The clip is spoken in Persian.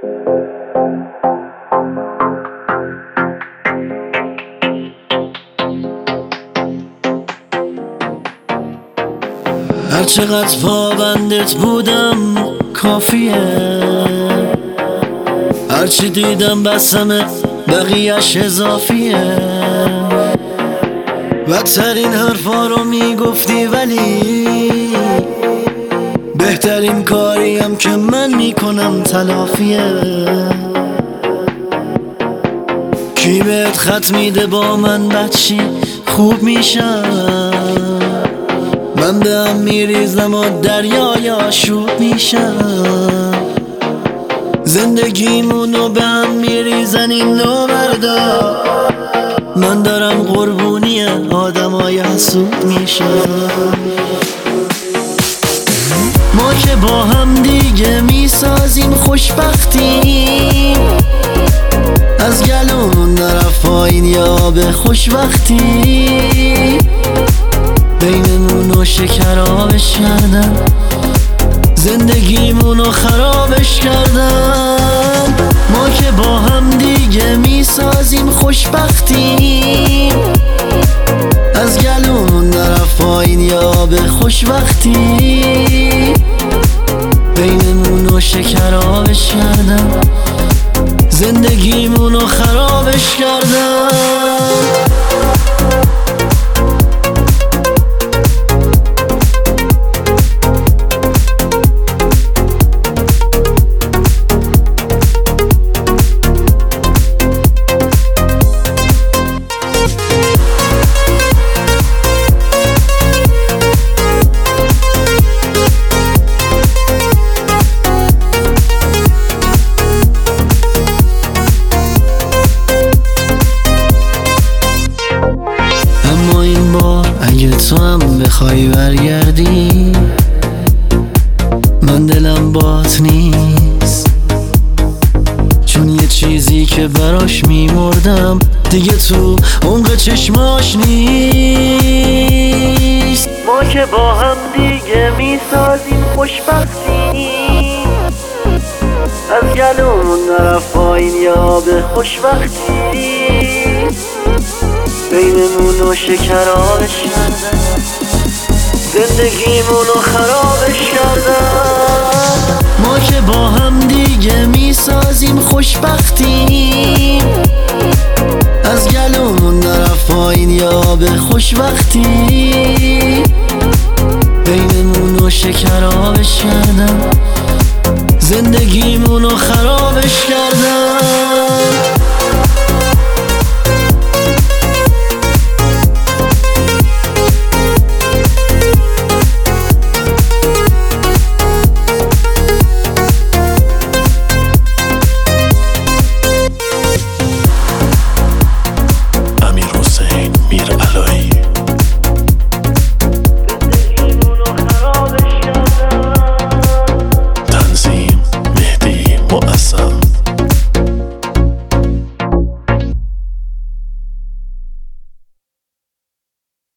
هر چقدر پابندت بودم کافیه، هرچی دیدم بسمه بقیهش اضافیه. بدترین حرفا رو میگفتی ولی بهترین کاریم که من میکنم تلافیه. کی بهت خط میده با من بچی خوب میشم، من به هم میریزم و دریای آشوب میشم. زندگیمونو به هم میریزن این نومردا، من دارم قربونی آدمای حسود میشم. ما که با هم دیگه میسازیم خوشبختی، از گلومون نرفت پایین یا به خوشبختی. بینمونو شکرابش کردن، زندگیمونو خرابش کردن. ما که با هم دیگه میسازیم خوشبختی، از گلومون نرفت پایین یا به خوشبختی. بینمونو شکرابش کردن، زندگیمونو خرابش کردن. اگه تو هم بخوای برگردی، من دلم بات نیست، چون یه چیزی که براش میمردم دیگه تو عمق چشماش نیست. ما که با هم دیگه میسازیم خوشبختی، از گلومون نرفت پایین یا به خوشبختی. بینمونو شکرابش کردن، زندگیمونو خرابش کردن. ما که با هم دیگه میسازیم خوشبختی، از گلومون نرفت پایین یا به خوشبختی. بینمونو شکرابش کردن، زندگیمونو خرابش کردن.